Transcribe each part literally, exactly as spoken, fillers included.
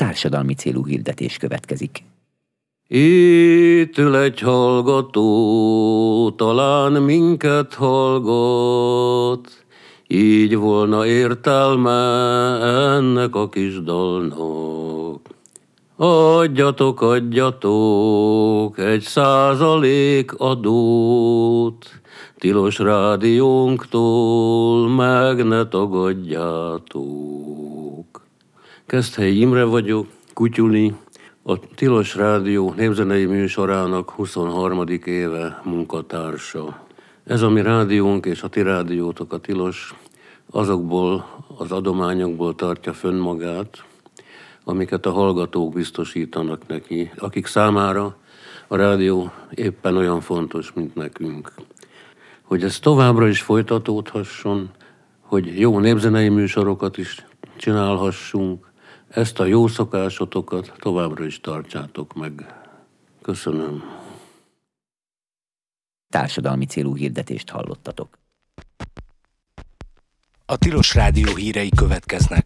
Társadalmi célú hirdetés következik. Itt ül egy hallgató, talán minket hallgat, így volna értelme ennek a kis dalnak. Adjatok, adjatok egy százalék adót, tilos rádiónktól meg ne tagadjátok. Keszthelyi Imre vagyok, Kutyuli, a Tilos Rádió népzenei műsorának huszonharmadik éve munkatársa. Ez a mi rádiónk és a ti rádiótok, a Tilos, azokból az adományokból tartja fönn magát, amiket a hallgatók biztosítanak neki, akik számára a rádió éppen olyan fontos, mint nekünk. Hogy ez továbbra is folytatódhasson, hogy jó népzenei műsorokat is csinálhassunk, ezt a jó szokásotokat továbbra is tartsátok meg. Köszönöm. Társadalmi célú hirdetést hallottatok. A Tilos Rádió hírei következnek.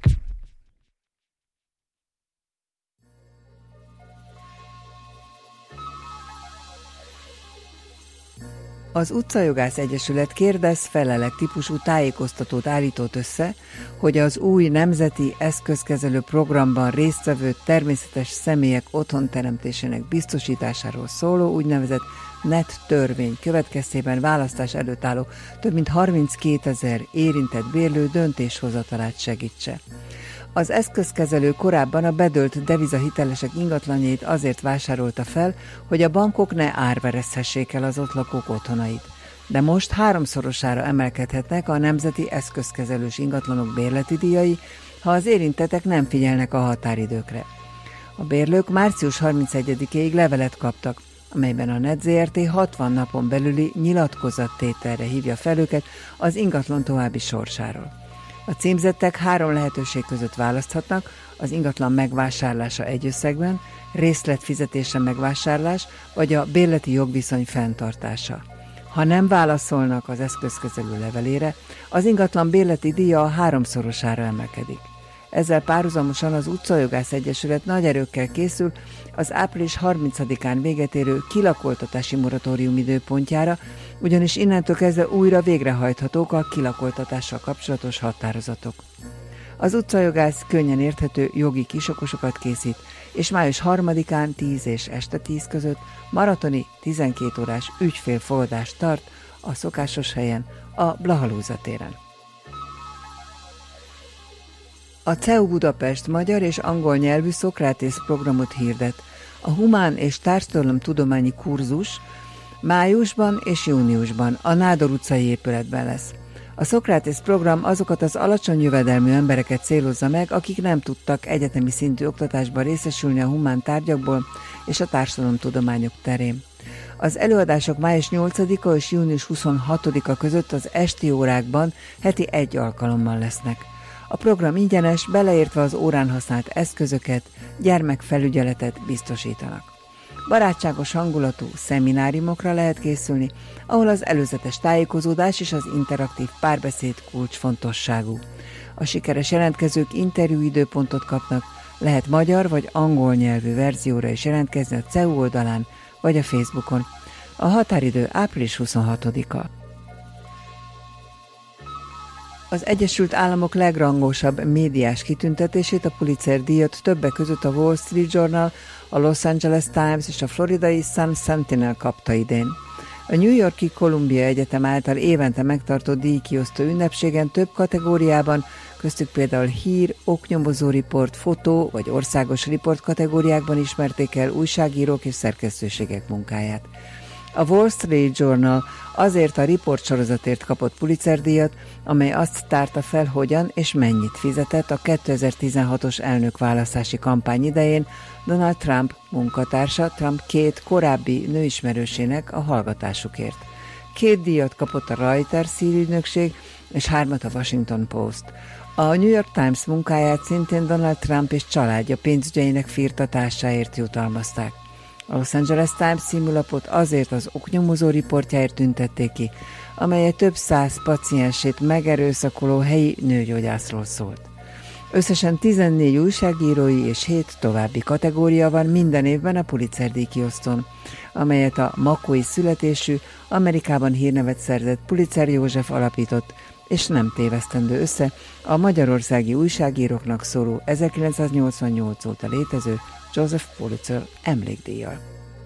Az Utcajogász Egyesület kérdez-felelek típusú tájékoztatót állított össze, hogy az új nemzeti eszközkezelő programban résztvevő természetes személyek otthonteremtésének biztosításáról szóló úgynevezett net törvény következtében választás előtt álló több mint harminckétezer érintett bérlő döntéshozatalát segítse. Az eszközkezelő korábban a bedölt devizahitelesek ingatlanjait azért vásárolta fel, hogy a bankok ne árverezhessék el az ott lakók otthonait. De most háromszorosára emelkedhetnek a nemzeti eszközkezelős ingatlanok bérleti díjai, ha az érintettek nem figyelnek a határidőkre. A bérlők március harmincegyedikéig levelet kaptak, amelyben a net zé er té hatvan napon belüli nyilatkozattételre hívja fel őket az ingatlan további sorsáról. A címzettek három lehetőség között választhatnak: az ingatlan megvásárlása egy összegben, részletfizetése megvásárlás, vagy a bérleti jogviszony fenntartása. Ha nem válaszolnak az eszközkezelő levelére, az ingatlan bérleti díja a háromszorosára emelkedik. Ezzel párhuzamosan az Utcajogász Egyesület nagy erőkkel készül az április harmincadikán véget érő kilakoltatási moratórium időpontjára, ugyanis innentől kezdve újra végrehajthatók a kilakoltatással kapcsolatos határozatok. Az Utcajogász könnyen érthető jogi kisokosokat készít, és május harmadikán tíz és este tíz között maratoni tizenkét órás ügyfélfogadást tart a szokásos helyen, a Blahalúza téren. A cé e u Budapest magyar és angol nyelvű Szokratész programot hirdet. A humán és társadalomtudományi kurzus májusban és júniusban a Nádor utcai épületben lesz. A Szokratész program azokat az alacsony jövedelmű embereket célozza meg, akik nem tudtak egyetemi szintű oktatásban részesülni a humán tárgyakból és a társadalomtudományok terén. Az előadások május nyolcadika és június huszonhatodika között az esti órákban heti egy alkalommal lesznek. A program ingyenes, beleértve az órán használt eszközöket, gyermekfelügyeletet biztosítanak. Barátságos hangulatú szemináriumokra lehet készülni, ahol az előzetes tájékozódás és az interaktív párbeszéd kulcsfontosságú. A sikeres jelentkezők interjúidőpontot kapnak, lehet magyar vagy angol nyelvű verzióra is jelentkezni a cé e u oldalán vagy a Facebookon. A határidő április huszonhatodika. Az Egyesült Államok legrangosabb médiás kitüntetését, a Pulitzer-díjat többek között a Wall Street Journal, a Los Angeles Times és a floridai Sun Sentinel kapta idén. A New York-i Columbia Egyetem által évente megtartott díjkiosztó ünnepségen több kategóriában, köztük például hír, oknyomozó riport, fotó vagy országos riport kategóriákban ismerték el újságírók és szerkesztőségek munkáját. A Wall Street Journal azért a riportsorozatért kapott Pulitzer-díjat, amely azt tárta fel, hogyan és mennyit fizetett a kétezer-tizenhatos elnökválasztási kampány idején Donald Trump munkatársa Trump két korábbi nőismerősének a hallgatásukért. Két díjat kapott a Reuters hírügynökség és hármat a Washington Post. A New York Times munkáját szintén Donald Trump és családja pénzügyeinek firtatásáért jutalmazták. A Los Angeles Times címlapot azért az oknyomozó riportjáért tüntették ki, amely több száz paciensét megerőszakoló helyi nőgyógyászról szólt. Összesen tizennégy újságírói és hét további kategória van minden évben a Pulitzer-díj kiosztón, amelyet a makói születésű, Amerikában hírnevet szerzett Pulitzer József alapított, és nem tévesztendő össze a magyarországi újságíróknak szóló ezerkilencszáznyolcvannyolc óta létező Joseph Pulitzer emlékdíjjal.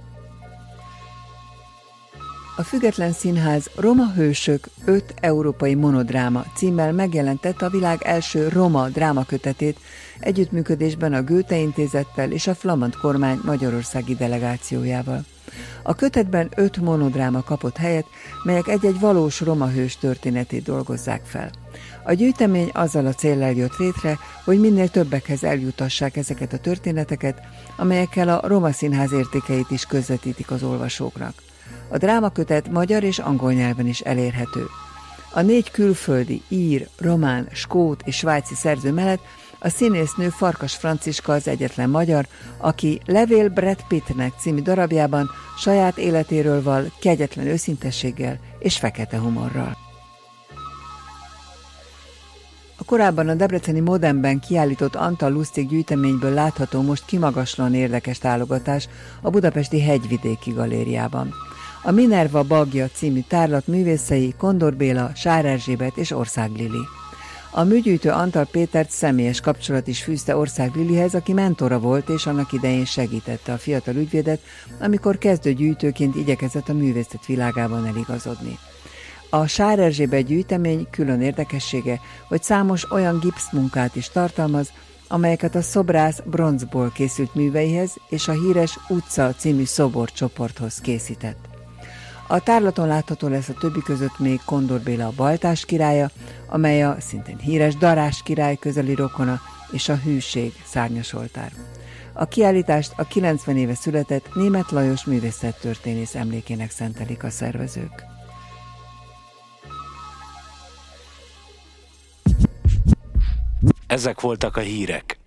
A Független Színház Roma hősök öt európai monodráma címmel megjelentette a világ első roma drámakötetét együttműködésben a Goethe Intézettel és a flamand kormány magyarországi delegációjával. A kötetben öt monodráma kapott helyet, melyek egy-egy valós roma hős történetét dolgozzák fel. A gyűjtemény azzal a céllal jött létre, hogy minél többekhez eljutassák ezeket a történeteket, amelyekkel a Roma Színház értékeit is közvetítik az olvasóknak. A drámakötet magyar és angol nyelven is elérhető. A négy külföldi, ír, román, skót és svájci szerző mellett a színésznő Farkas Franciska az egyetlen magyar, aki Levél Brad Pittnek című darabjában saját életéről val kegyetlen őszintességgel és fekete humorral. A korábban a debreceni Modernben kiállított Antal Lustig gyűjteményből látható most kimagaslóan érdekes tálogatás a budapesti Hegyvidéki Galériában. A Minerva Bagja című tárlat művészei Kondor Béla, Sár Erzsébet és Ország Lili. A műgyűjtő Antal Pétert személyes kapcsolat is fűzte Ország Lilihez, aki mentora volt és annak idején segítette a fiatal ügyvédet, amikor kezdőgyűjtőként igyekezett a művészet világában eligazodni. A Sár Erzsébet gyűjtemény külön érdekessége, hogy számos olyan gipszmunkát is tartalmaz, amelyeket a szobrász bronzból készült műveihez és a híres Utca című szoborcsoporthoz készített. A tárlaton látható lesz a többi között még Kondor Béla a Baltás királya, amely a szintén híres Darás király közeli rokona, és a Hűség szárnyas oltár. A kiállítást a kilencven éve született Németh Lajos művészettörténész emlékének szentelik a szervezők. Ezek voltak a hírek.